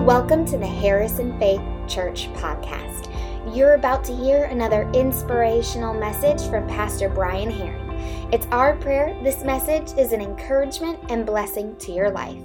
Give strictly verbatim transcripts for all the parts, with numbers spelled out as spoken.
Welcome to the Harrison Faith Church podcast. You're about to hear another inspirational message from Pastor Brian Herring. It's our prayer this message is an encouragement and blessing to your life.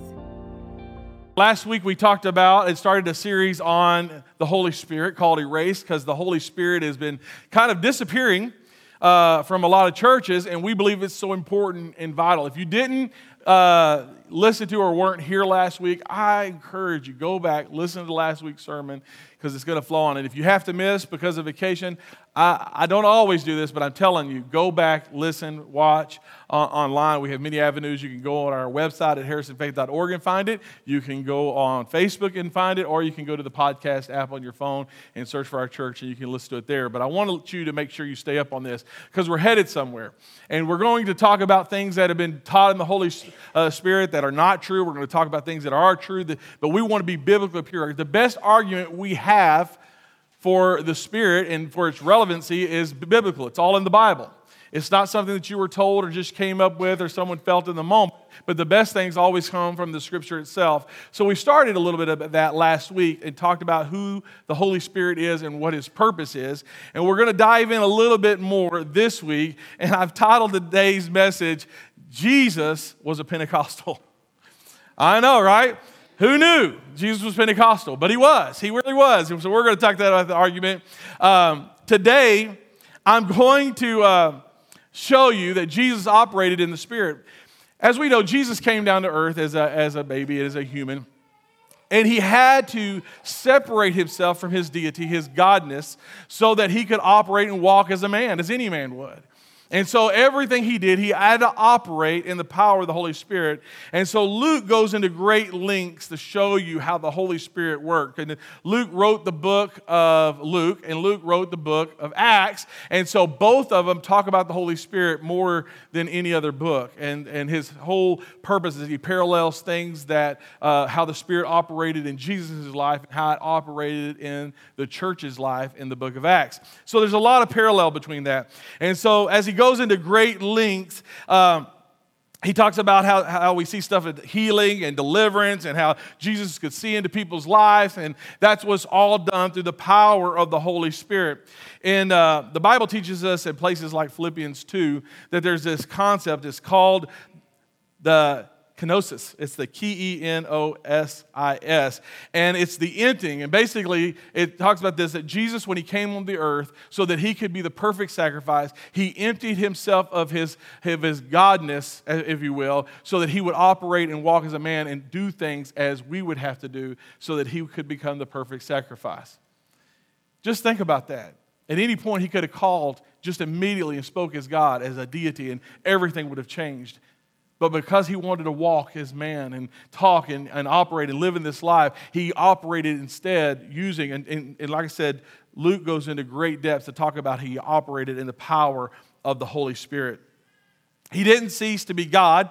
Last week we talked about and started a series on the Holy Spirit called Erased, because the Holy Spirit has been kind of disappearing uh, from a lot of churches, and we believe it's so important and vital. If you didn't uh, listen to or weren't here last week, I encourage you, go back, listen to last week's sermon, because it's going to flow on it. If you have to miss because of vacation, I, I don't always do this, but I'm telling you, go back, listen, watch uh, online. We have many avenues. You can go on our website at harrison faith dot org and find it. You can go on Facebook and find it, or you can go to the podcast app on your phone and search for our church, and you can listen to it there. But I want you to make sure you stay up on this, because we're headed somewhere. And we're going to talk about things that have been taught in the Holy uh, Spirit that are not true. We're going to talk about things that are true, that, but we want to be biblically pure. The best argument we have for the Spirit and for its relevancy is biblical. It's all in the Bible. It's not something that you were told or just came up with or someone felt in the moment, but the best things always come from the Scripture itself. So we started a little bit of that last week and talked about who the Holy Spirit is and what His purpose is, and we're going to dive in a little bit more this week, and I've titled today's message, Jesus was a Pentecostal. I know, right? Who knew Jesus was Pentecostal? But He was. He really was. And so we're going to talk that about the argument. Um, today, I'm going to uh, show you that Jesus operated in the Spirit. As we know, Jesus came down to earth as a, as a baby, as a human. And He had to separate Himself from His deity, His godness, so that He could operate and walk as a man, as any man would. And so everything He did, He had to operate in the power of the Holy Spirit. And so Luke goes into great lengths to show you how the Holy Spirit worked. And Luke wrote the book of Luke, and Luke wrote the book of Acts. And so both of them talk about the Holy Spirit more than any other book. And, and his whole purpose is he parallels things that, uh, how the Spirit operated in Jesus' life and how it operated in the church's life in the book of Acts. So there's a lot of parallel between that. And so as he goes into great lengths. Um, he talks about how, how we see stuff at healing and deliverance and how Jesus could see into people's lives, and that's what's all done through the power of the Holy Spirit. And uh, the Bible teaches us in places like Philippians two that there's this concept. It's called the kenosis. It's the K E N O S I S. And it's the emptying. And basically, it talks about this, that Jesus, when He came on the earth, so that He could be the perfect sacrifice, He emptied Himself of His, of his godness, if you will, so that He would operate and walk as a man and do things as we would have to do so that He could become the perfect sacrifice. Just think about that. At any point, He could have called just immediately and spoke as God, as a deity, and everything would have changed. But because He wanted to walk as man and talk and, and operate and live in this life, He operated instead using, and, and, and like I said, Luke goes into great depths to talk about how He operated in the power of the Holy Spirit. He didn't cease to be God.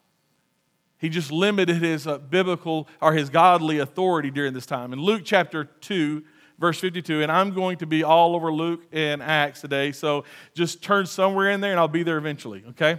He just limited His uh, biblical or His godly authority during this time. In Luke chapter two, verse fifty-two, and I'm going to be all over Luke and Acts today, so just turn somewhere in there and I'll be there eventually, okay?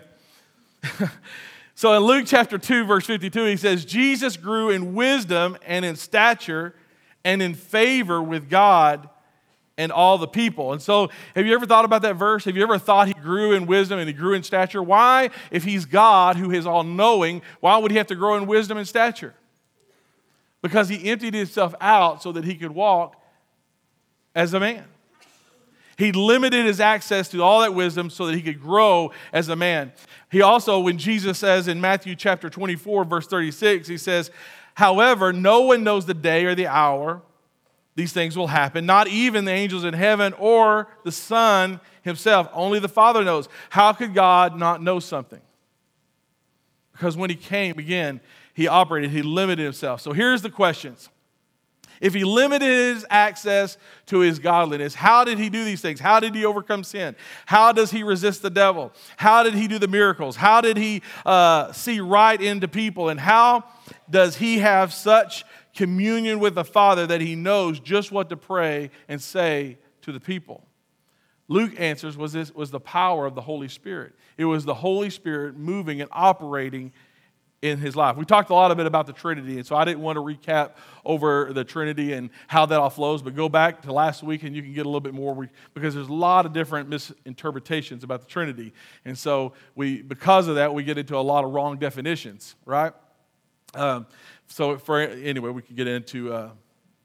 So in Luke chapter two, verse fifty-two, he says, Jesus grew in wisdom and in stature and in favor with God and all the people. And so have you ever thought about that verse? Have you ever thought He grew in wisdom and He grew in stature? Why, if He's God who is all-knowing, why would He have to grow in wisdom and stature? Because He emptied Himself out so that He could walk as a man. He limited His access to all that wisdom so that He could grow as a man. He also, when Jesus says in Matthew chapter twenty-four, verse thirty-six, He says, however, no one knows the day or the hour these things will happen, not even the angels in heaven or the Son Himself. Only the Father knows. How could God not know something? Because when He came, again, He operated, He limited Himself. So here's the questions. If He limited His access to His godliness, how did He do these things? How did He overcome sin? How does He resist the devil? How did He do the miracles? How did He uh, see right into people? And how does He have such communion with the Father that He knows just what to pray and say to the people? Luke answers was this was the power of the Holy Spirit. It was the Holy Spirit moving and operating in his life. We talked a lot bit about the Trinity, and so I didn't want to recap over the Trinity and how that all flows, but go back to last week and you can get a little bit more, because there's a lot of different misinterpretations about the Trinity. And so we, because of that, we get into a lot of wrong definitions, right? Um, so for anyway, we could get into uh,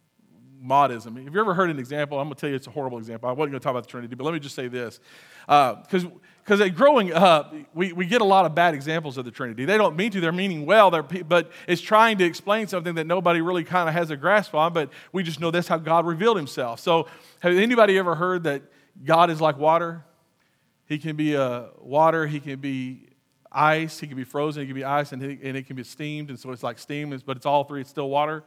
modism. Have you ever heard an example? I'm going to tell you it's a horrible example. I wasn't going to talk about the Trinity, but let me just say this. Because uh, because growing up, we, we get a lot of bad examples of the Trinity. They don't mean to. They're meaning well, they're, but it's trying to explain something that nobody really kind of has a grasp on, but we just know that's how God revealed himself. So have anybody ever heard that God is like water? He can be uh, water, he can be ice, he can be frozen, he can be ice, and, he, and it can be steamed, and so it's like steam, but it's all three, it's still water.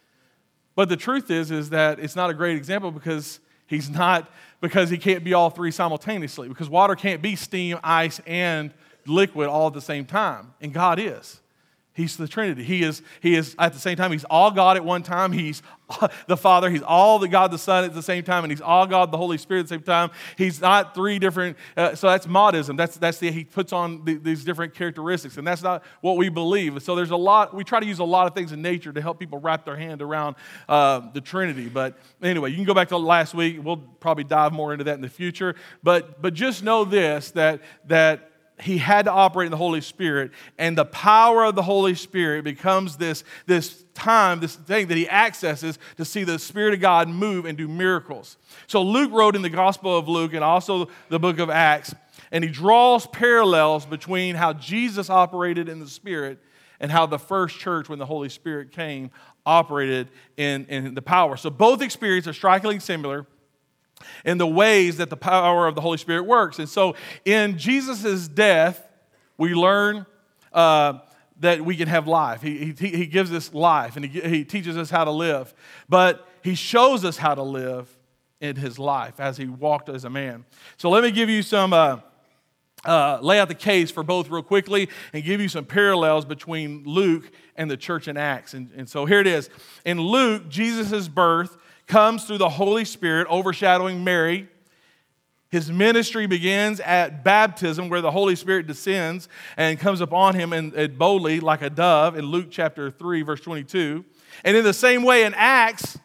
But the truth is, is that it's not a great example because he's not, because he can't be all three simultaneously. Because water can't be steam, ice, and liquid all at the same time. And God is. He's the Trinity. He is, he is at the same time, he's all God at one time. He's the Father. He's all the God the Son at the same time. And he's all God the Holy Spirit at the same time. He's not three different, uh, so that's modism. That's, that's the, he puts on the, these different characteristics. And that's not what we believe. So there's a lot, we try to use a lot of things in nature to help people wrap their hand around uh, the Trinity. But anyway, you can go back to last week. We'll probably dive more into that in the future. But, but just know this, that, that, he had to operate in the Holy Spirit, and the power of the Holy Spirit becomes this, this time, this thing that he accesses to see the Spirit of God move and do miracles. So Luke wrote in the Gospel of Luke and also the book of Acts, and he draws parallels between how Jesus operated in the Spirit and how the first church, when the Holy Spirit came, operated in, in the power. So both experiences are strikingly similar in the ways that the power of the Holy Spirit works. And so in Jesus' death, we learn uh, that we can have life. He, he, he gives us life, and he, he teaches us how to live. But he shows us how to live in his life as he walked as a man. So let me give you some, uh, uh, lay out the case for both real quickly and give you some parallels between Luke and the church in Acts. And, and so here it is. In Luke, Jesus' birth comes through the Holy Spirit overshadowing Mary. His ministry begins at baptism, where the Holy Spirit descends and comes upon him and, and boldly like a dove in Luke chapter three, verse twenty-two. And in the same way, in Acts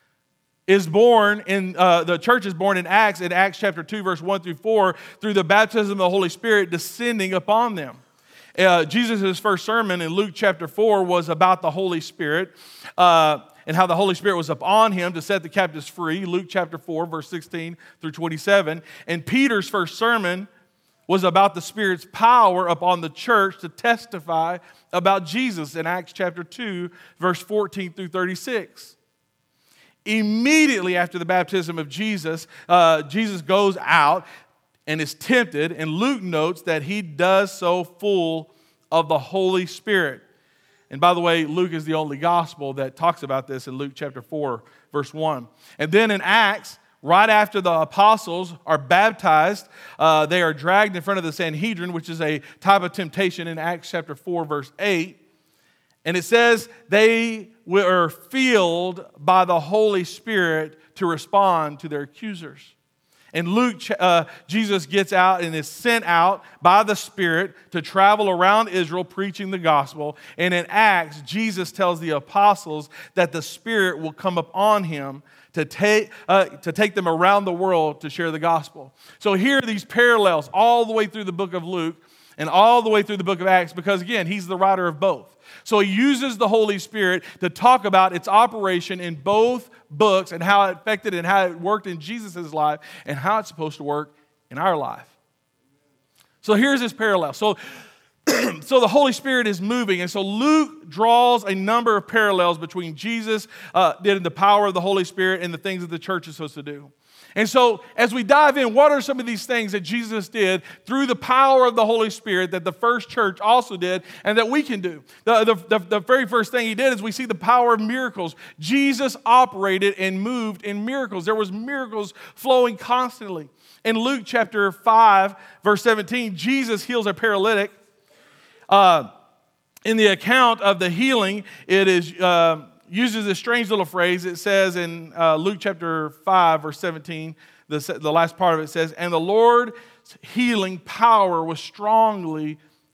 is born in uh, the church is born in Acts in Acts chapter two, verse one through four, through the baptism of the Holy Spirit descending upon them. Uh, Jesus' first sermon in Luke chapter four was about the Holy Spirit. Uh, and how the Holy Spirit was upon him to set the captives free, Luke chapter four, verse sixteen through twenty-seven. And Peter's first sermon was about the Spirit's power upon the church to testify about Jesus in Acts chapter two, verse fourteen through thirty-six. Immediately after the baptism of Jesus, uh, Jesus goes out and is tempted, and Luke notes that he does so full of the Holy Spirit. And by the way, Luke is the only gospel that talks about this in Luke chapter four, verse one. And then in Acts, right after the apostles are baptized, uh, they are dragged in front of the Sanhedrin, which is a type of temptation in Acts chapter four, verse eight. And it says they were filled by the Holy Spirit to respond to their accusers. In Luke, uh, Jesus gets out and is sent out by the Spirit to travel around Israel preaching the gospel. And in Acts, Jesus tells the apostles that the Spirit will come upon him to take, uh, to take them around the world to share the gospel. So here are these parallels all the way through the book of Luke and all the way through the book of Acts, because again, he's the writer of both. So he uses the Holy Spirit to talk about its operation in both books and how it affected and how it worked in Jesus' life and how it's supposed to work in our life. So here's this parallel. So, so the Holy Spirit is moving, and so Luke draws a number of parallels between Jesus uh, did the power of the Holy Spirit and the things that the church is supposed to do. And so as we dive in, what are some of these things that Jesus did through the power of the Holy Spirit that the first church also did and that we can do? The, the, the, the very first thing he did is we see the power of miracles. Jesus operated and moved in miracles. There was miracles flowing constantly. In Luke chapter five, verse seventeen, Jesus heals a paralytic. Uh, in the account of the healing, it is... Uh, uses this strange little phrase. It says in uh, Luke chapter five, verse seventeen, the, the last part of it says, and the Lord's healing power was strongly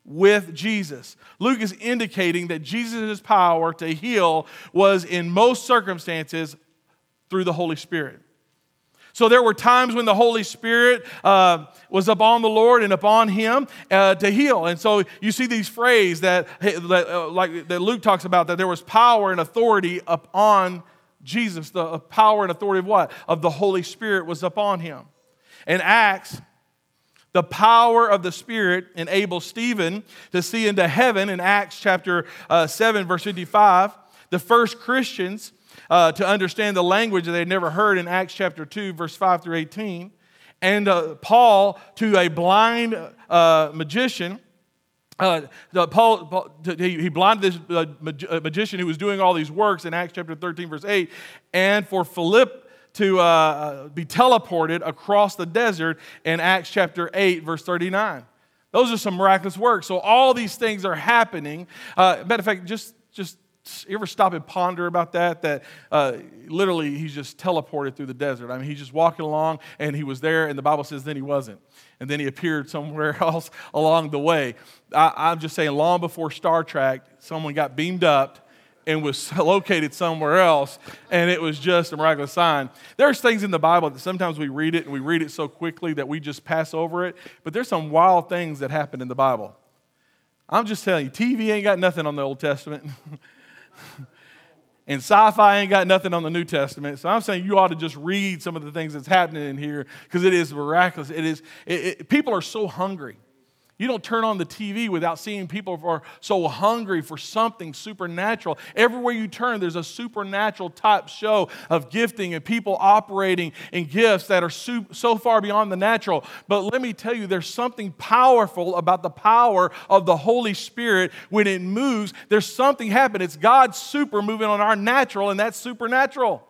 with Jesus. Luke is indicating that Jesus' power to heal was in most circumstances through the Holy Spirit. So there were times when the Holy Spirit uh, was upon the Lord and upon him uh, to heal. And so you see these phrases that, that uh, like that Luke talks about, that there was power and authority upon Jesus. The power and authority of what? Of the Holy Spirit was upon him. In Acts, the power of the Spirit enabled Stephen to see into heaven in Acts chapter uh, seven, verse fifty-five. The first Christians Uh, to understand the language that they'd never heard in Acts chapter two, verse five through eighteen. And uh, Paul, to a blind uh, magician, uh, the, Paul, Paul to, he, he blinded this uh, mag- uh, magician who was doing all these works in Acts chapter thirteen, verse eight. And for Philip to uh, be teleported across the desert in Acts chapter eight, verse thirty-nine. Those are some miraculous works. So all these things are happening. Uh, matter of fact, just just you ever stop and ponder about that? That uh, literally he's just teleported through the desert. I mean, he's just walking along and he was there, and the Bible says then he wasn't. And then he appeared somewhere else along the way. I, I'm just saying, long before Star Trek, someone got beamed up and was located somewhere else, and it was just a miraculous sign. There's things in the Bible that sometimes we read it, and we read it so quickly that we just pass over it. But there's some wild things that happen in the Bible. I'm just telling you, T V ain't got nothing on the Old Testament. And sci-fi ain't got nothing on the New Testament. So I'm saying you ought to just read some of the things that's happening in here, because it is miraculous. It is. It, it, people are so hungry. You don't turn on the T V without seeing people who are so hungry for something supernatural. Everywhere you turn, there's a supernatural type show of gifting and people operating in gifts that are so, so far beyond the natural. But let me tell you, there's something powerful about the power of the Holy Spirit. When it moves, there's something happening. It's God's super moving on our natural, and that's supernatural.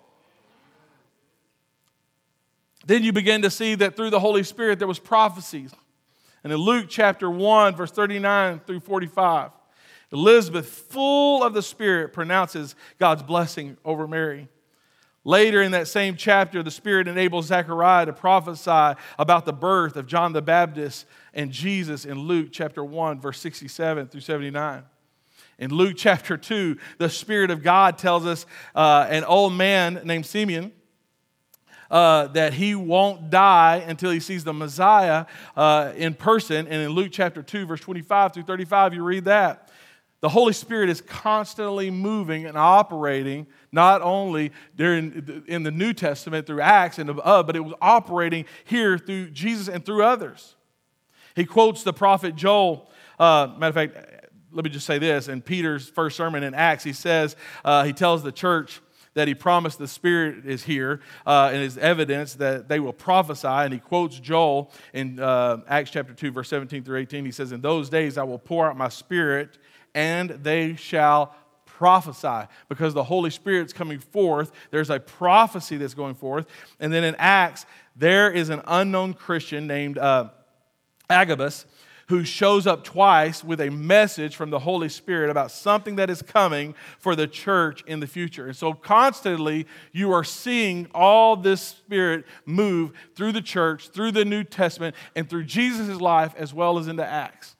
Then you begin to see that through the Holy Spirit there was prophecies. And in Luke chapter one, verse thirty-nine through forty-five, Elizabeth, full of the Spirit, pronounces God's blessing over Mary. Later in that same chapter, the Spirit enables Zechariah to prophesy about the birth of John the Baptist and Jesus in Luke chapter one, verse sixty-seven through seventy-nine. In Luke chapter two, the Spirit of God tells us uh, an old man named Simeon, Uh, that he won't die until he sees the Messiah uh, in person. And in Luke chapter two, verse twenty-five through thirty-five, you read that. The Holy Spirit is constantly moving and operating, not only during in the New Testament through Acts and above, but it was operating here through Jesus and through others. He quotes the prophet Joel. Uh, matter of fact, let me just say this. In Peter's first sermon in Acts, he says, uh, he tells the church that he promised the Spirit is here uh, and is evidence that they will prophesy. And he quotes Joel in uh, Acts chapter two, verse seventeen through eighteen. He says, "In those days I will pour out my Spirit, and they shall prophesy." Because the Holy Spirit's coming forth, there's a prophecy that's going forth. And then in Acts, there is an unknown Christian named uh, Agabus, who shows up twice with a message from the Holy Spirit about something that is coming for the church in the future. And so constantly you are seeing all this Spirit move through the church, through the New Testament, and through Jesus' life as well as into Acts.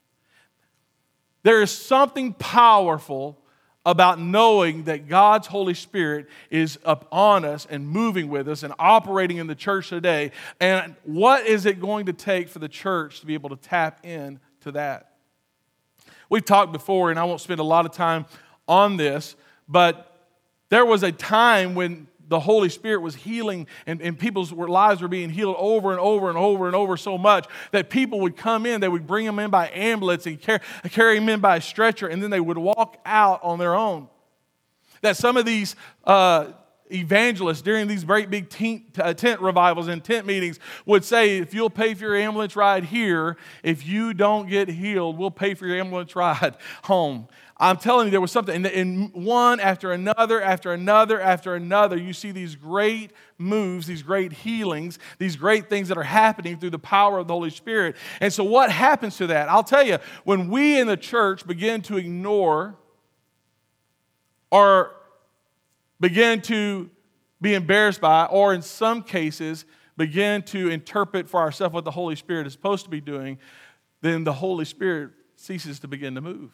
There is something powerful about knowing that God's Holy Spirit is upon us and moving with us and operating in the church today. And what is it going to take for the church to be able to tap into that? We've talked before, and I won't spend a lot of time on this, but there was a time when the Holy Spirit was healing and, and people's lives were being healed over and over and over and over so much that people would come in, they would bring them in by ambulance and carry, carry them in by a stretcher, and then they would walk out on their own. That some of these uh, evangelists during these great big tent, uh, tent revivals and tent meetings would say, if you'll pay for your ambulance ride here, if you don't get healed, we'll pay for your ambulance ride home. I'm telling you, there was something. In one after another, after another, after another, you see these great moves, these great healings, these great things that are happening through the power of the Holy Spirit. And so what happens to that? I'll tell you, when we in the church begin to ignore or begin to be embarrassed by, or in some cases, begin to interpret for ourselves what the Holy Spirit is supposed to be doing, then the Holy Spirit ceases to begin to move.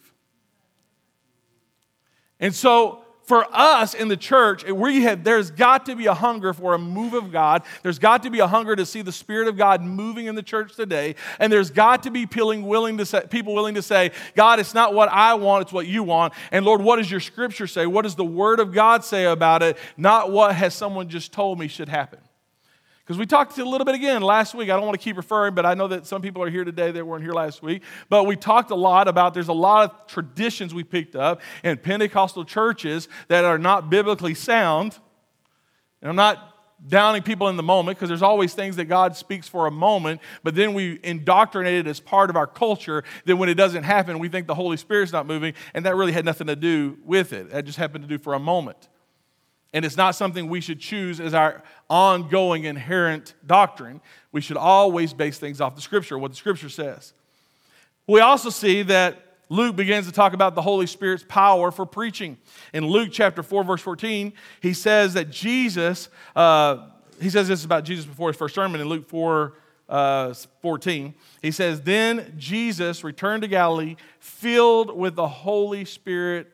And so, for us in the church, we have, there's got to be a hunger for a move of God. There's got to be a hunger to see the Spirit of God moving in the church today. And there's got to be people willing to say, people willing to say, God, it's not what I want, it's what you want. And Lord, what does your Scripture say? What does the Word of God say about it? Not what has someone just told me should happen. Because we talked a little bit again last week. I don't want to keep referring, but I know that some people are here today that weren't here last week. But we talked a lot about there's a lot of traditions we picked up in Pentecostal churches that are not biblically sound. And I'm not downing people in the moment because there's always things that God speaks for a moment, but then we indoctrinate it as part of our culture. Then when it doesn't happen, we think the Holy Spirit's not moving, and that really had nothing to do with it. That just happened to do for a moment. And it's not something we should choose as our ongoing inherent doctrine. We should always base things off the Scripture, what the Scripture says. We also see that Luke begins to talk about the Holy Spirit's power for preaching. In Luke chapter four, verse fourteen, he says that Jesus, uh, he says this about Jesus before his first sermon in Luke four, uh, fourteen. He says, then Jesus returned to Galilee filled with the Holy Spirit's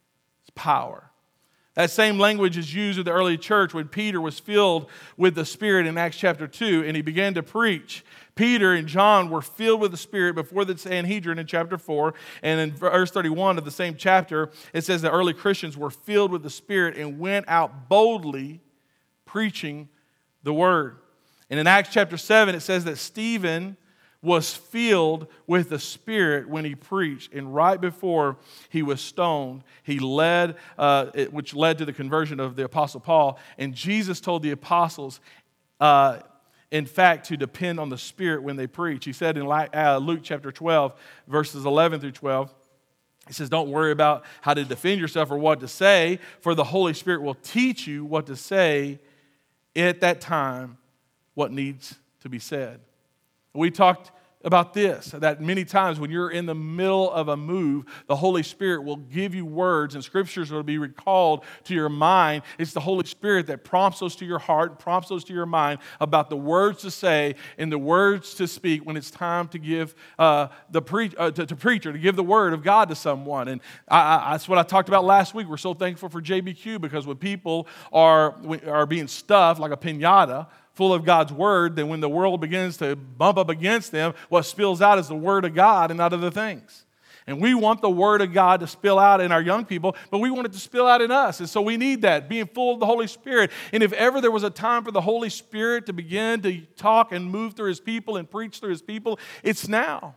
power. That same language is used in the early church when Peter was filled with the Spirit in Acts chapter two, and he began to preach. Peter and John were filled with the Spirit before the Sanhedrin in chapter four, and in verse thirty-one of the same chapter, it says the early Christians were filled with the Spirit and went out boldly preaching the Word. And in Acts chapter seven, it says that Stephen was filled with the Spirit when he preached, and right before he was stoned, he led, uh, it, which led to the conversion of the Apostle Paul. And Jesus told the apostles, uh, in fact, to depend on the Spirit when they preach. He said in Luke chapter twelve, verses eleven through twelve, he says, don't worry about how to defend yourself or what to say, for the Holy Spirit will teach you what to say at that time, what needs to be said. We talked about this, that many times when you're in the middle of a move, the Holy Spirit will give you words and scriptures will be recalled to your mind. It's the Holy Spirit that prompts those to your heart, prompts those to your mind about the words to say and the words to speak when it's time to give uh, the pre- uh, to, to preach or to give the word of God to someone. And I, I, that's what I talked about last week. We're so thankful for J B Q because when people are, are being stuffed like a piñata, full of God's word, then when the world begins to bump up against them, what spills out is the word of God and not other things. And we want the word of God to spill out in our young people, but we want it to spill out in us. And so we need that, being full of the Holy Spirit. And if ever there was a time for the Holy Spirit to begin to talk and move through his people and preach through his people, it's now.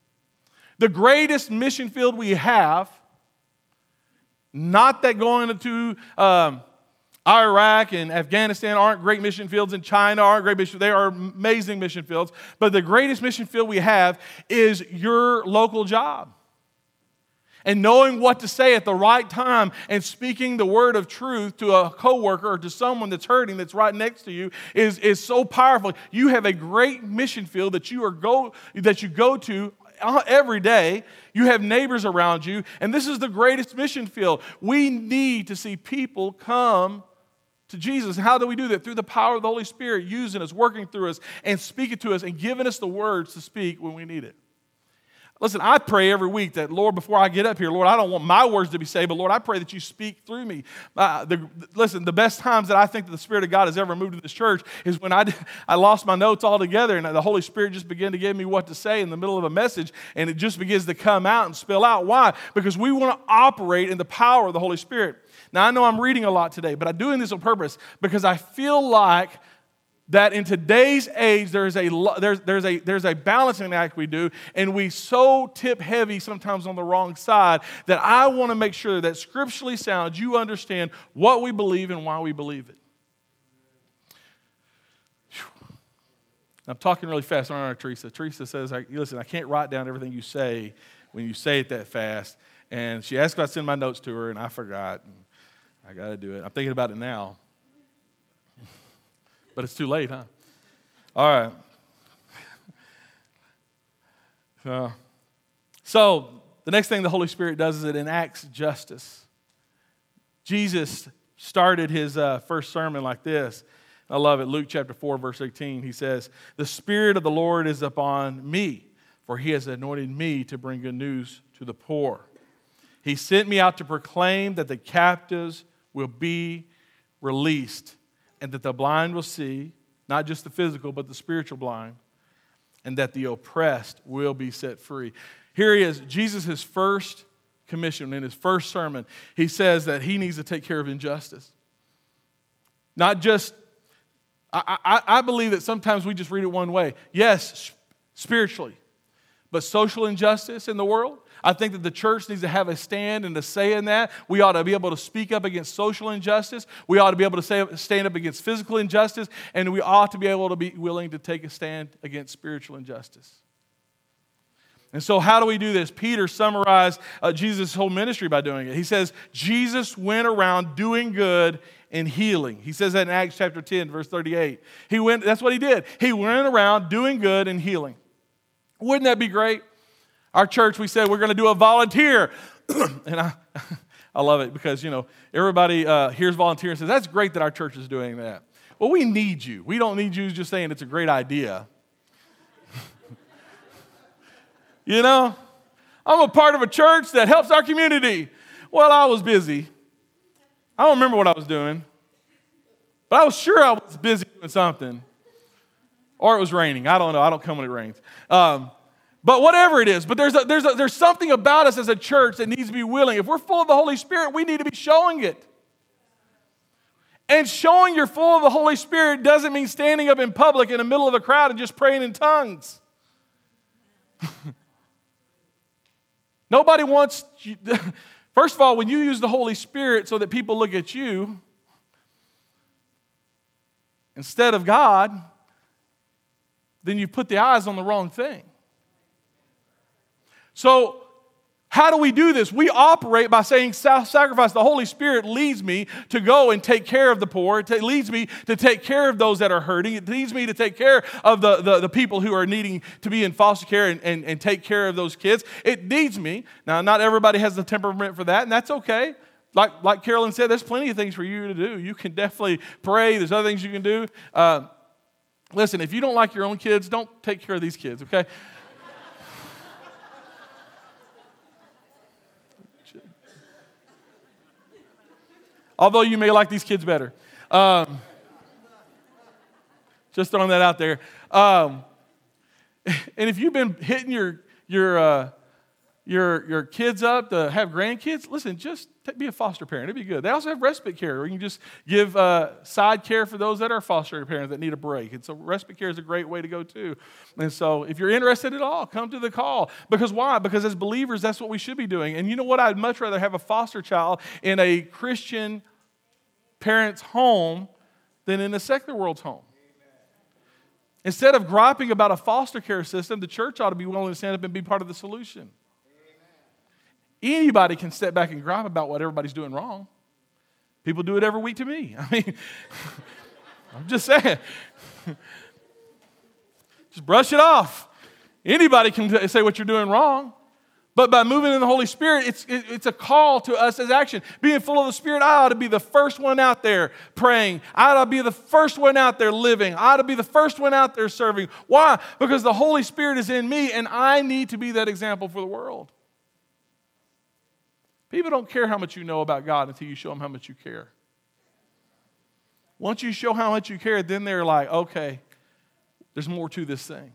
The greatest mission field we have, not that going into um, Iraq and Afghanistan aren't great mission fields, and China aren't great mission fields. They are amazing mission fields. But the greatest mission field we have is your local job. And knowing what to say at the right time and speaking the word of truth to a coworker or to someone that's hurting that's right next to you is, is so powerful. You have a great mission field that you are go that you go to every day. You have neighbors around you, and this is the greatest mission field. We need to see people come to Jesus. How do we do that? Through the power of the Holy Spirit using us, working through us, and speaking to us, and giving us the words to speak when we need it. Listen, I pray every week that, Lord, before I get up here, Lord, I don't want my words to be said, but Lord, I pray that you speak through me. Uh, the, listen, the best times that I think that the Spirit of God has ever moved in this church is when I, I lost my notes altogether and the Holy Spirit just began to give me what to say in the middle of a message, and it just begins to come out and spill out. Why? Because we want to operate in the power of the Holy Spirit. Now, I know I'm reading a lot today, but I'm doing this on purpose because I feel like that in today's age, there's a, there's, there's, a, there's a balancing act we do, and we so tip heavy sometimes on the wrong side that I want to make sure that scripturally sound, you understand what we believe and why we believe it. Whew. I'm talking really fast, aren't I, Teresa? Teresa says, listen, I can't write down everything you say when you say it that fast. And she asked if I'd send my notes to her, and I forgot. And I got to do it. I'm thinking about it now. But it's too late, huh? All right. Uh, so the next thing the Holy Spirit does is it enacts justice. Jesus started his uh, first sermon like this. I love it. Luke chapter four, verse eighteen, he says, "The Spirit of the Lord is upon me, for he has anointed me to bring good news to the poor. He sent me out to proclaim that the captives will be released and that the blind will see, not just the physical, but the spiritual blind, and that the oppressed will be set free. Here he is, Jesus' first commission, in his first sermon, he says that he needs to take care of injustice. Not just, I, I, I believe that sometimes we just read it one way. Yes, spiritually, but social injustice in the world, I think that the church needs to have a stand and a say in that. We ought to be able to speak up against social injustice. We ought to be able to say, stand up against physical injustice. And we ought to be able to be willing to take a stand against spiritual injustice. And so how do we do this? Peter summarized uh, Jesus' whole ministry by doing it. He says, Jesus went around doing good and healing. He says that in Acts chapter ten, verse thirty-eight. He went. That's what he did. He went around doing good and healing. Wouldn't that be great? Our church, we said we're going to do a volunteer. And I I love it because, you know, everybody uh, hears volunteer and says, that's great that our church is doing that. Well, we need you. We don't need you just saying it's a great idea. You know, I'm a part of a church that helps our community. Well, I was busy. I don't remember what I was doing. But I was sure I was busy doing something. Or it was raining. I don't know. I don't come when it rains. Um, but whatever it is. But there's, a, there's, a, there's something about us as a church that needs to be willing. If we're full of the Holy Spirit, we need to be showing it. And showing you're full of the Holy Spirit doesn't mean standing up in public in the middle of a crowd and just praying in tongues. Nobody wants you. First of all, when you use the Holy Spirit so that people look at you instead of God, then you put the eyes on the wrong thing. So, how do we do this? We operate by saying self-sacrifice. The Holy Spirit leads me to go and take care of the poor. It leads me to take care of those that are hurting. It leads me to take care of the, the, the people who are needing to be in foster care and, and, and take care of those kids. It needs me. Now, not everybody has the temperament for that, and that's okay. Like, like Carolyn said, there's plenty of things for you to do. You can definitely pray. There's other things you can do. Uh, listen, if you don't like your own kids, don't take care of these kids, okay? Although you may like these kids better. Um, just throwing that out there. Um, and if you've been hitting your your uh, your your kids up to have grandkids, listen, just be a foster parent. It'd be good. They also have respite care, where you can just give uh, side care for those that are foster parents that need a break. And so respite care is a great way to go too. And so if you're interested at all, come to the call. Because why? Because as believers, that's what we should be doing. And you know what? I'd much rather have a foster child in a Christian parent's home than in a secular world's home. Instead of griping about a foster care system, the church ought to be willing to stand up and be part of the solution. Anybody can step back and gripe about what everybody's doing wrong. People do it every week to me. I mean, I'm just saying. Just brush it off. Anybody can say what you're doing wrong. But by moving in the Holy Spirit, it's, it, it's a call to us as action. Being full of the Spirit, I ought to be the first one out there praying. I ought to be the first one out there living. I ought to be the first one out there serving. Why? Because the Holy Spirit is in me, and I need to be that example for the world. People don't care how much you know about God until you show them how much you care. Once you show how much you care, then they're like, okay, there's more to this thing.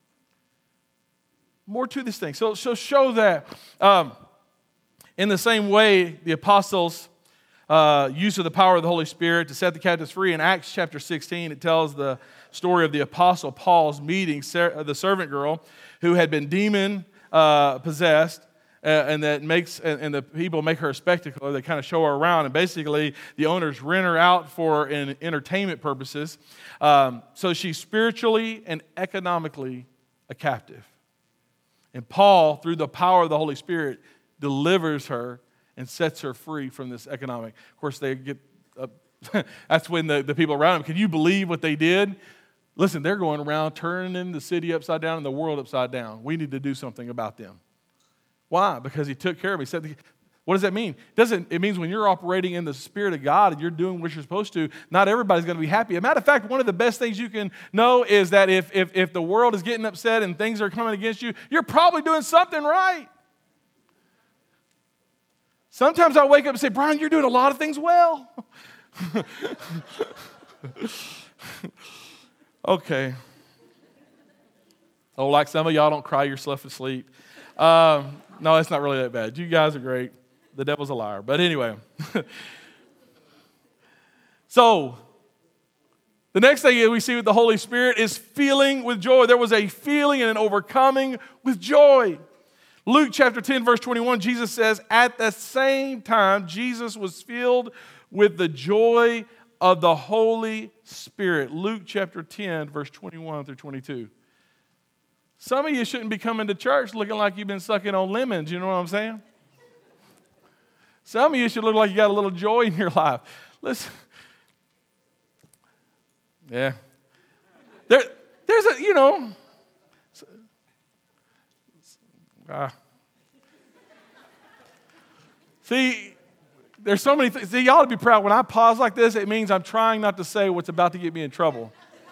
More to this thing. So, so show that. Um, in the same way, the apostles' uh, use of the power of the Holy Spirit to set the captives free. In Acts chapter sixteen, it tells the story of the apostle Paul's meeting the servant girl who had been demon uh, possessed. Uh, and that makes and, and the people make her a spectacle. They kind of show her around, and basically the owners rent her out for an entertainment purposes. Um, so she's spiritually and economically a captive. And Paul, through the power of the Holy Spirit, delivers her and sets her free from this economic. Of course, they get. Uh, that's when the, the people around them. Can you believe what they did? Listen, they're going around turning the city upside down and the world upside down. We need to do something about them. Why? Because he took care of me. He said, What does that mean? It doesn't, it means when you're operating in the Spirit of God and you're doing what you're supposed to, not everybody's going to be happy. As a matter of fact, one of the best things you can know is that if, if, if the world is getting upset and things are coming against you, you're probably doing something right. Sometimes I wake up and say, Brian, you're doing a lot of things well. Okay. Oh, like some of y'all don't cry yourself to sleep. Um, no, it's not really that bad. You guys are great. The devil's a liar. But anyway. So, the next thing we see with the Holy Spirit is feeling with joy. There was a feeling and an overcoming with joy. Luke chapter ten, verse twenty-one, Jesus says, at the same time, Jesus was filled with the joy of the Holy Spirit. Luke chapter ten, verse twenty-one through twenty-two. Some of you shouldn't be coming to church looking like you've been sucking on lemons. You know what I'm saying? Some of you should look like you got a little joy in your life. Listen. Yeah. There, there's a, you know. Uh, see, there's so many things. See, y'all ought to be proud. When I pause like this, it means I'm trying not to say what's about to get me in trouble.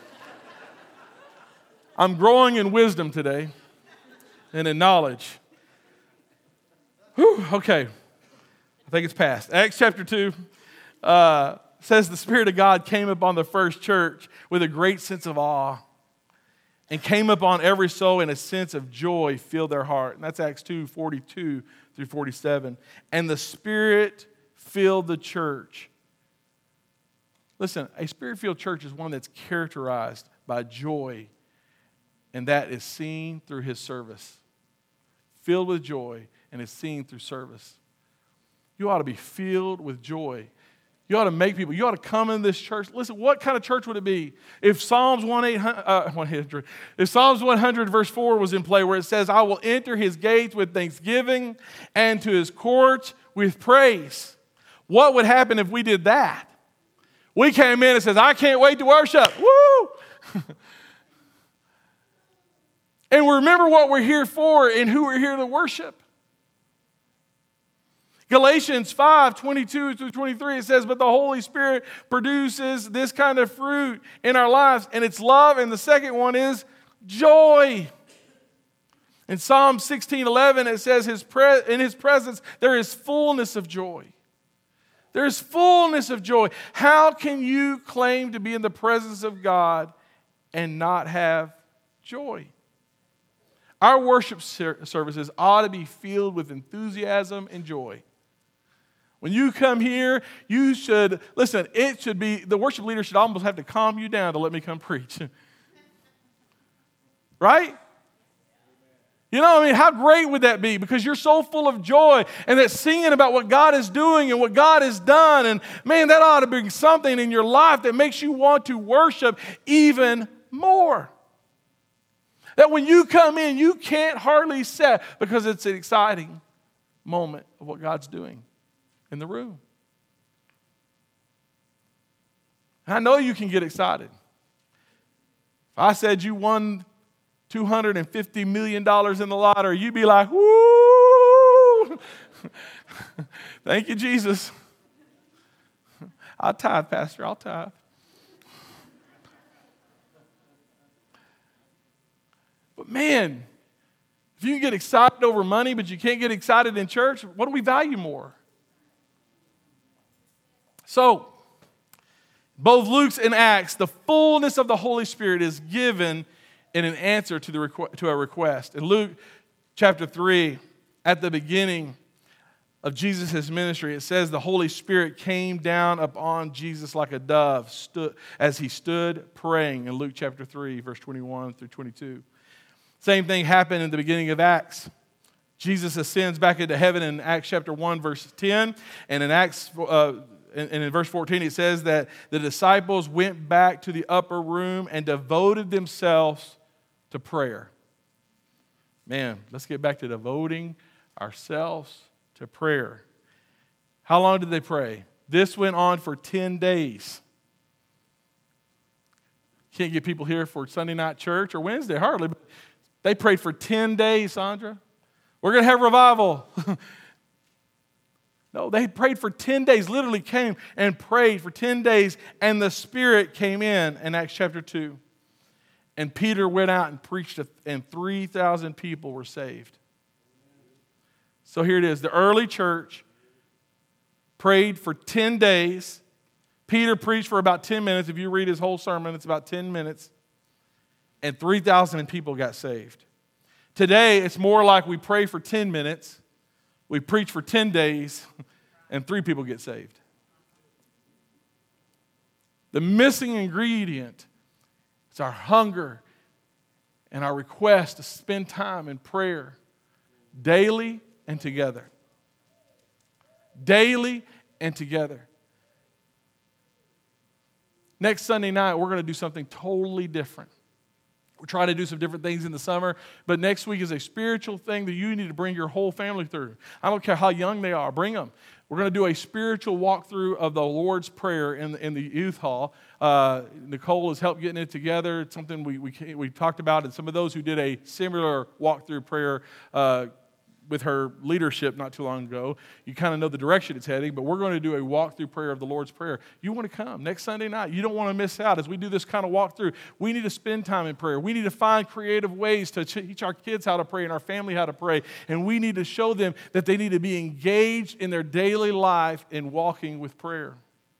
I'm growing in wisdom today and in knowledge. Whew, okay. I think it's past. Acts chapter two uh, says the Spirit of God came upon the first church with a great sense of awe and came upon every soul, and a sense of joy filled their heart. And that's Acts two, forty-two through forty-seven. And the Spirit filled the church. Listen, a Spirit-filled church is one that's characterized by joy, and that is seen through His service. Filled with joy, and is seen through service. You ought to be filled with joy. You ought to make people, you ought to come in this church. Listen, what kind of church would it be if Psalms one hundred, if Psalms one hundred verse four was in play, where it says, I will enter His gates with thanksgiving and to His courts with praise? What would happen if we did that? We came in and says, I can't wait to worship. Woo! And remember what we're here for and who we're here to worship. Galatians five, twenty-two through twenty-three, it says, but the Holy Spirit produces this kind of fruit in our lives, and it's love, and the second one is joy. In Psalm sixteen eleven, it says, his pre- in His presence there is fullness of joy. There is fullness of joy. How can you claim to be in the presence of God and not have joy? Our worship services ought to be filled with enthusiasm and joy. When you come here, you should, listen, it should be, the worship leader should almost have to calm you down to let me come preach. Right? You know, I mean, how great would that be? Because you're so full of joy and that singing about what God is doing and what God has done. And man, that ought to be something in your life that makes you want to worship even more. That when you come in, you can't hardly sit because it's an exciting moment of what God's doing in the room. I know you can get excited. If I said you won two hundred fifty million dollars in the lottery, you'd be like, woo! Thank you, Jesus. I'll tithe, Pastor, I'll tithe. But man, if you can get excited over money, but you can't get excited in church, what do we value more? So, both Luke's and Acts, the fullness of the Holy Spirit is given in an answer to, the requ- to a request. In Luke chapter three, at the beginning of Jesus' ministry, it says the Holy Spirit came down upon Jesus like a dove stood, as He stood praying in Luke chapter three, verse twenty-one through twenty-two. Same thing happened in the beginning of Acts. Jesus ascends back into heaven in Acts chapter one, verse ten, and in Acts uh, And in verse fourteen, it says that the disciples went back to the upper room and devoted themselves to prayer. Man, let's get back to devoting ourselves to prayer. How long did they pray? This went on for ten days. Can't get people here for Sunday night church or Wednesday, hardly. But they prayed for ten days, Sandra. We're going to have revival. No, they prayed for ten days, literally came and prayed for ten days, and the Spirit came in in Acts chapter two. And Peter went out and preached, and three thousand people were saved. So here it is. The early church prayed for ten days. Peter preached for about ten minutes. If you read his whole sermon, it's about ten minutes. And three thousand people got saved. Today, it's more like we pray for ten minutes, we preach for ten days, and three people get saved. The missing ingredient is our hunger and our request to spend time in prayer daily and together. Daily and together. Next Sunday night, we're going to do something totally different. We're trying to do some different things in the summer, but next week is a spiritual thing that you need to bring your whole family through. I don't care how young they are, bring them. We're going to do a spiritual walkthrough of the Lord's Prayer in the, in the youth hall. Uh, Nicole has helped getting it together. It's something we, we, we talked about, and some of those who did a similar walkthrough prayer uh, with her leadership not too long ago, you kind of know the direction it's heading, but we're going to do a walkthrough prayer of the Lord's Prayer. You want to come next Sunday night. You don't want to miss out as we do this kind of walkthrough. We need to spend time in prayer. We need to find creative ways to teach our kids how to pray and our family how to pray, and we need to show them that they need to be engaged in their daily life in walking with prayer.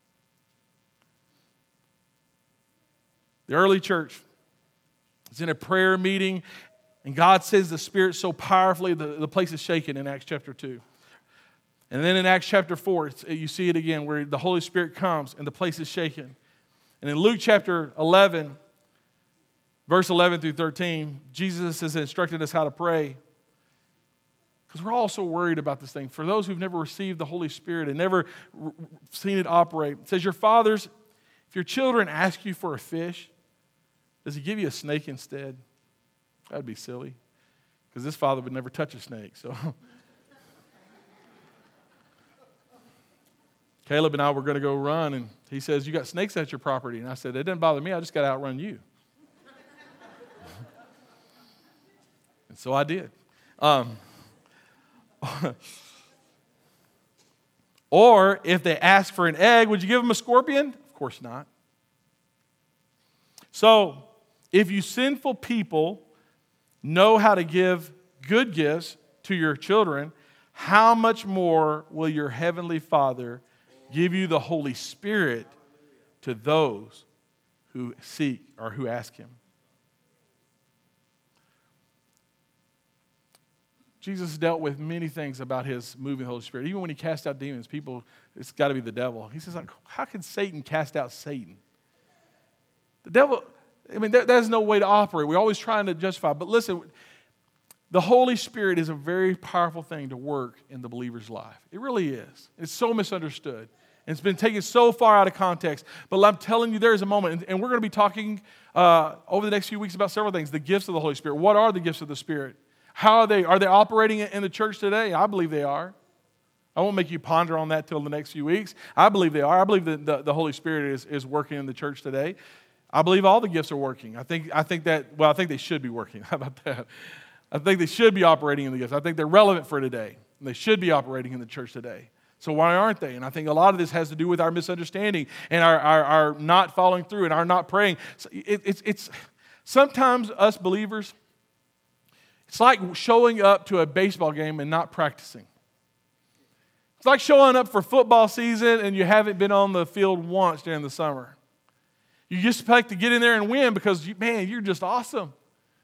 The early church is in a prayer meeting, and God says the Spirit so powerfully, the, the place is shaken in Acts chapter two. And then in Acts chapter four, you see it again where the Holy Spirit comes and the place is shaken. And in Luke chapter eleven, verse eleven through thirteen, Jesus has instructed us how to pray. Because we're all so worried about this thing. For those who've never received the Holy Spirit and never seen it operate, it says, your fathers, if your children ask you for a fish, does he give you a snake instead? That'd be silly, because this father would never touch a snake. So Caleb and I were going to go run, and he says, you got snakes at your property. And I said, it doesn't bother me. I just got to outrun you. And so I did. Um, or if they ask for an egg, would you give them a scorpion? Of course not. So if you sinful people know how to give good gifts to your children, how much more will your heavenly Father give you the Holy Spirit to those who seek or who ask him? Jesus dealt with many things about his moving Holy Spirit. Even when he cast out demons, people, it's got to be the devil. He says, like, how can Satan cast out Satan? The devil, I mean, there, there's no way to operate. We're always trying to justify. But listen, the Holy Spirit is a very powerful thing to work in the believer's life. It really is. It's so misunderstood. And it's been taken so far out of context. But I'm telling you, there is a moment. And, and we're going to be talking uh, over the next few weeks about several things. The gifts of the Holy Spirit. What are the gifts of the Spirit? How are they? Are they operating in the church today? I believe they are. I won't make you ponder on that till the next few weeks. I believe they are. I believe that the, the Holy Spirit is, is working in the church today. I believe all the gifts are working. I think, I think that, well, I think they should be working. How about that? I think they should be operating in the gifts. I think they're relevant for today. They should be operating in the church today. So why aren't they? And I think a lot of this has to do with our misunderstanding and our, our, our not following through and our not praying. So it, it's, it's sometimes us believers, it's like showing up to a baseball game and not practicing. It's like showing up for football season and you haven't been on the field once during the summer. You just expect to get in there and win because, you, man, you're just awesome.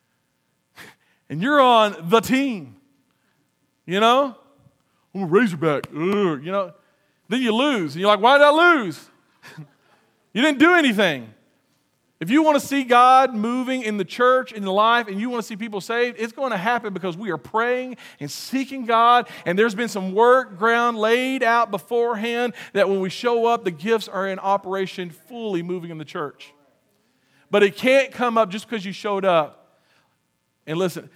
And you're on the team. You know? I'm a Razorback. Ugh, you know? Then you lose. And you're like, why did I lose? You didn't do anything. If you want to see God moving in the church, in the life, and you want to see people saved, it's going to happen because we are praying and seeking God, and there's been some work ground laid out beforehand that when we show up, the gifts are in operation, fully moving in the church. But it can't come up just because you showed up. And listen,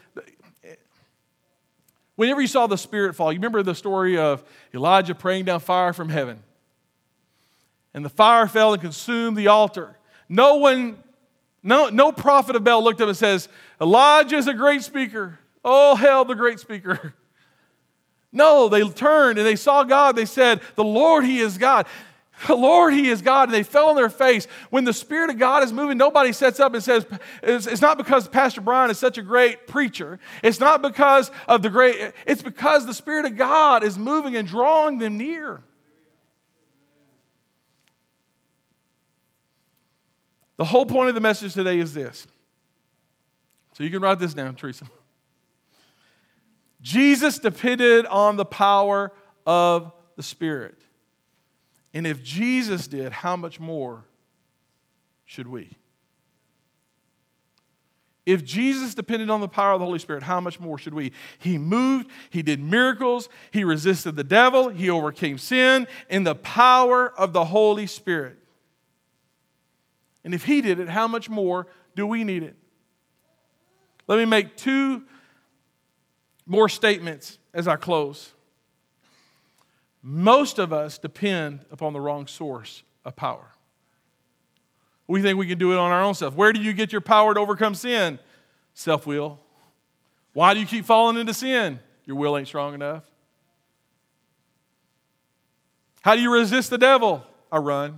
whenever you saw the Spirit fall, you remember the story of Elijah praying down fire from heaven. And the fire fell and consumed the altar. No one, no, no prophet of Baal looked up and says, Elijah is a great speaker. Oh, hell, the great speaker. No, they turned and they saw God. They said, the Lord, He is God. The Lord, He is God. And they fell on their face. When the Spirit of God is moving, nobody sets up and says, it's, it's not because Pastor Brian is such a great preacher. It's not because of the great, it's because the Spirit of God is moving and drawing them near. The whole point of the message today is this. So you can write this down, Teresa. Jesus depended on the power of the Spirit. And if Jesus did, how much more should we? If Jesus depended on the power of the Holy Spirit, how much more should we? He moved, He did miracles, He resisted the devil, He overcame sin in the power of the Holy Spirit. And if He did it, how much more do we need it? Let me make two more statements as I close. Most of us depend upon the wrong source of power. We think we can do it on our own self. Where do you get your power to overcome sin? Self-will. Why do you keep falling into sin? Your will ain't strong enough. How do you resist the devil? I run.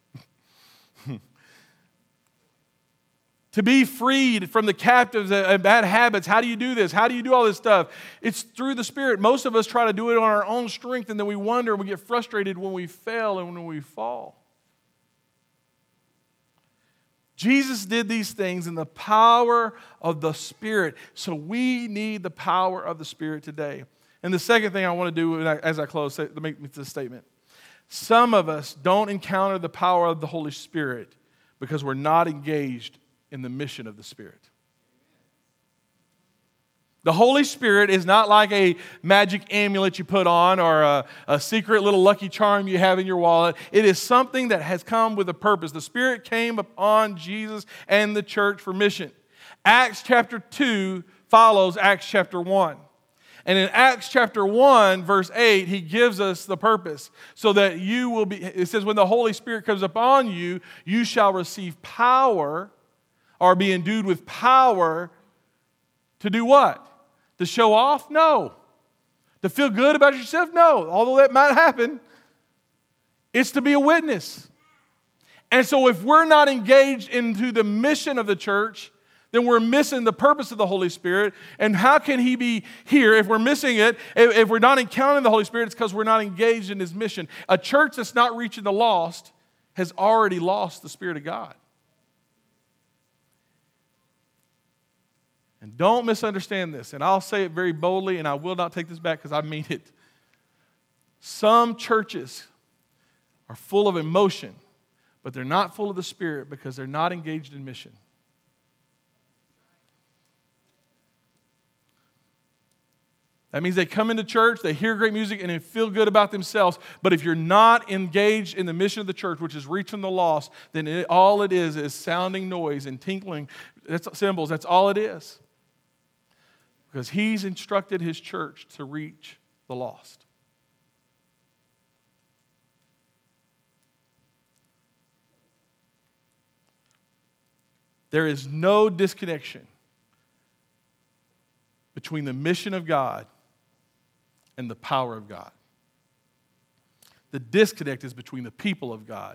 To be freed from the captives and bad habits, how do you do this? How do you do all this stuff? It's through the Spirit. Most of us try to do it on our own strength, and then we wonder and we get frustrated when we fail and when we fall. Jesus did these things in the power of the Spirit, so we need the power of the Spirit today. And the second thing I want to do as I close, to make this statement. Some of us don't encounter the power of the Holy Spirit because we're not engaged in the mission of the Spirit. The Holy Spirit is not like a magic amulet you put on or a, a secret little lucky charm you have in your wallet. It is something that has come with a purpose. The Spirit came upon Jesus and the church for mission. Acts chapter two follows Acts chapter one. And in Acts chapter one, verse eight, He gives us the purpose so that you will be, it says, when the Holy Spirit comes upon you, you shall receive power or be endued with power to do what? To show off? No. To feel good about yourself? No. Although that might happen. It's to be a witness. And so if we're not engaged into the mission of the church, then we're missing the purpose of the Holy Spirit. And how can He be here if we're missing it? If, if we're not encountering the Holy Spirit, it's because we're not engaged in His mission. A church that's not reaching the lost has already lost the Spirit of God. And don't misunderstand this. And I'll say it very boldly, and I will not take this back because I mean it. Some churches are full of emotion, but they're not full of the Spirit because they're not engaged in mission. That means they come into church, they hear great music, and they feel good about themselves. But if you're not engaged in the mission of the church, which is reaching the lost, then it, all it is is sounding noise and tinkling that's cymbals. That's all it is. Because He's instructed His church to reach the lost. There is no disconnection between the mission of God and the power of God. The disconnect is between the people of God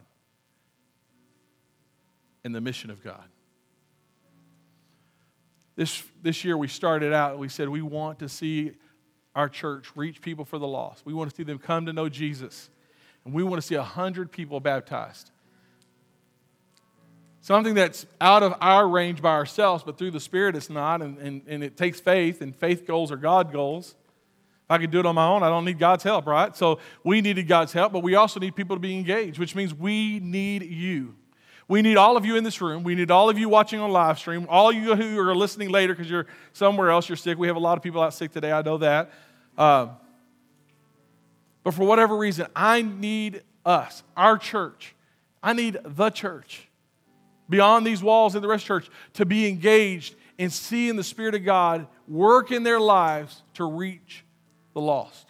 and the mission of God. This, this year we started out and we said we want to see our church reach people for the lost. We want to see them come to know Jesus. And we want to see a hundred people baptized. Something that's out of our range by ourselves, but through the Spirit it's not, and, and, and it takes faith, and faith goals are God goals. If I could do it on my own, I don't need God's help, right? So we needed God's help, but we also need people to be engaged, which means we need you. We need all of you in this room. We need all of you watching on live stream, all of you who are listening later because you're somewhere else, you're sick. We have a lot of people out sick today, I know that. Um, but for whatever reason, I need us, our church. I need the church, beyond these walls in the rest of church, to be engaged in seeing the Spirit of God work in their lives to reach the lost.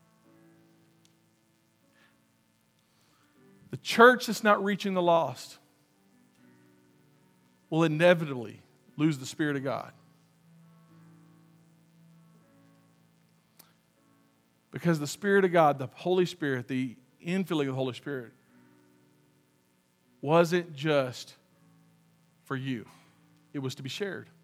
The church that's not reaching the lost will inevitably lose the Spirit of God. Because the Spirit of God, the Holy Spirit, the infilling of the Holy Spirit, wasn't just for you. It was to be shared.